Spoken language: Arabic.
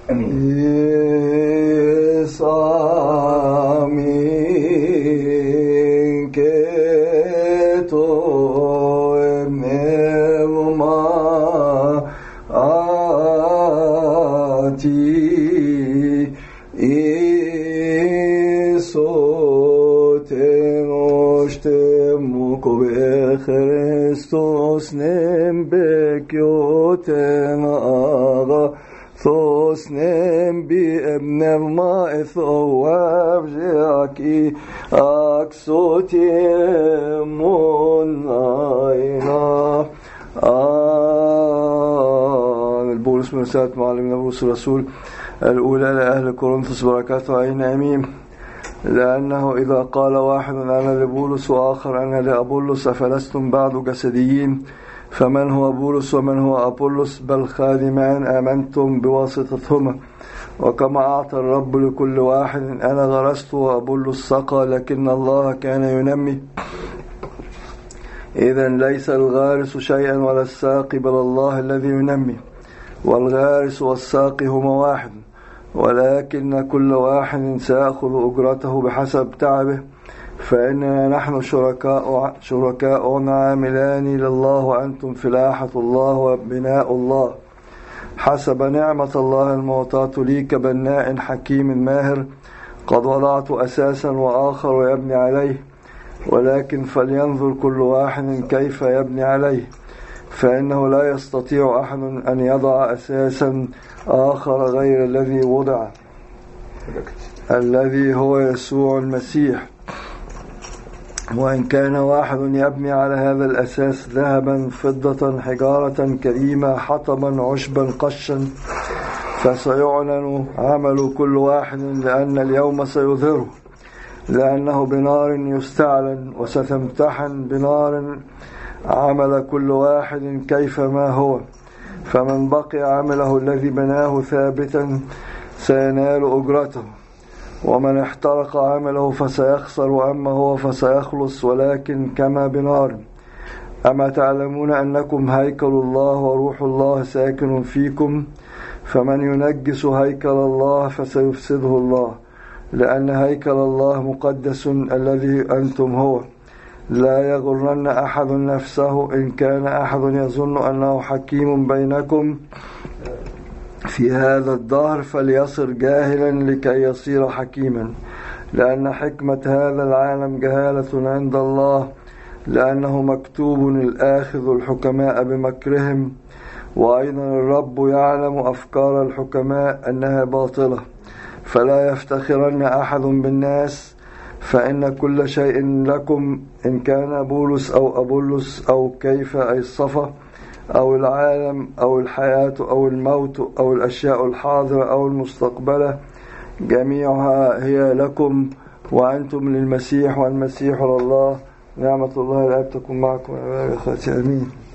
Christos nem bekyoten aga thos nem bi ebnevma ethoav jeaki aksotemon aina البولس من رسالة معلمنا بولس الرسول الأولى لأهل كورنثوس بركاته أين أمين. لأنه إذا قال واحد أنا لبولس وآخر أنا لأبولس أفلستم بعد جسديين؟ فمن هو بولس ومن هو أبولس؟ بل خادمان آمنتم بواسطتهما. وكما أعطى الرب لكل واحد، أنا غرست وأبولس سقى، لكن الله كان ينمي. إذن ليس الغارس شيئا ولا الساقي، بل الله الذي ينمي. والغارس والساقي هما واحد، ولكن كل واحد سيأخذ أجرته بحسب تعبه. فإننا نحن شركاء عاملان لله، وأنتم فلاحة الله وبناء الله حسب نعمة الله المعطاة لي كبناء حكيم ماهر. قد وضعت أساسا وآخر يبني عليه، ولكن فلينظر كل واحد كيف يبني عليه. فإنه لا يستطيع أحد أن يضع أساسا آخر غير الذي وضع، الذي هو يسوع المسيح. وإن كان واحد يبني على هذا الأساس ذهبا، فضة، حجارة كريمة، حطبا، عشبا، قشا، فسيعلن عمل كل واحد، لأن اليوم سيظهره، لأنه بنار يستعلن، وستمتحن بنار عمل كل واحد كيفما هو. فمن بقي عمله الذي بناه ثابتا سينال أجرته، ومن احترق عمله فسيخسر، وأما هو فسيخلص، ولكن كما بنار. أما تعلمون أنكم هيكل الله وروح الله ساكن فيكم؟ فمن ينجس هيكل الله فسيفسده الله، لأن هيكل الله مقدس الذي أنتم هو. لا يغرن أحد نفسه. إن كان أحد يظن أنه حكيم بينكم في هذا الدهر، فليصر جاهلا لكي يصير حكيما. لأن حكمة هذا العالم جهالة عند الله، لأنه مكتوب الآخذ الحكماء بمكرهم. وأيضا الرب يعلم أفكار الحكماء أنها باطلة. فلا يفتخرن أحد بالناس، فإن كل شيء لكم، إن كان بولس أو أبولس أو كيف، أي الصفا أو العالم أو الحياة أو الموت أو الأشياء الحاضرة أو المستقبلة، جميعها هي لكم، وأنتم للمسيح والمسيح لله. نعمة الله الآب تكون معكم يا أخواتي، آمين.